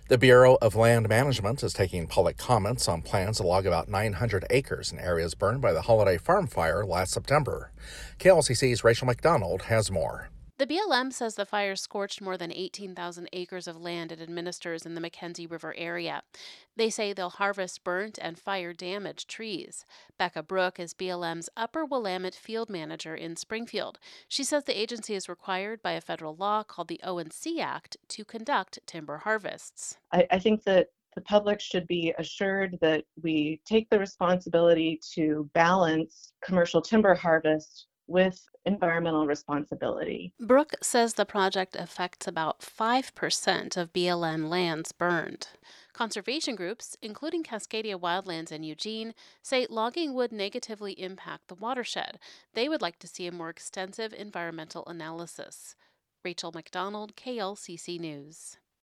The Bureau of Land Management is taking public comments on plans to log about 900 acres in areas burned by the Holiday Farm Fire last September. KLCC's Rachel McDonald has more. The BLM says the fire scorched more than 18,000 acres of land it administers in the Mackenzie River area. They say they'll harvest burnt and fire-damaged trees. Becca Brook is BLM's Upper Willamette field manager in Springfield. She says the agency is required by a federal law called the O&C Act to conduct timber harvests. I think that the public should be assured that we take the responsibility to balance commercial timber harvest with environmental responsibility. Brook says the project affects about 5% of BLM lands burned. Conservation groups, including Cascadia Wildlands and Eugene, say logging would negatively impact the watershed. They would like to see a more extensive environmental analysis. Rachel McDonald, KLCC News.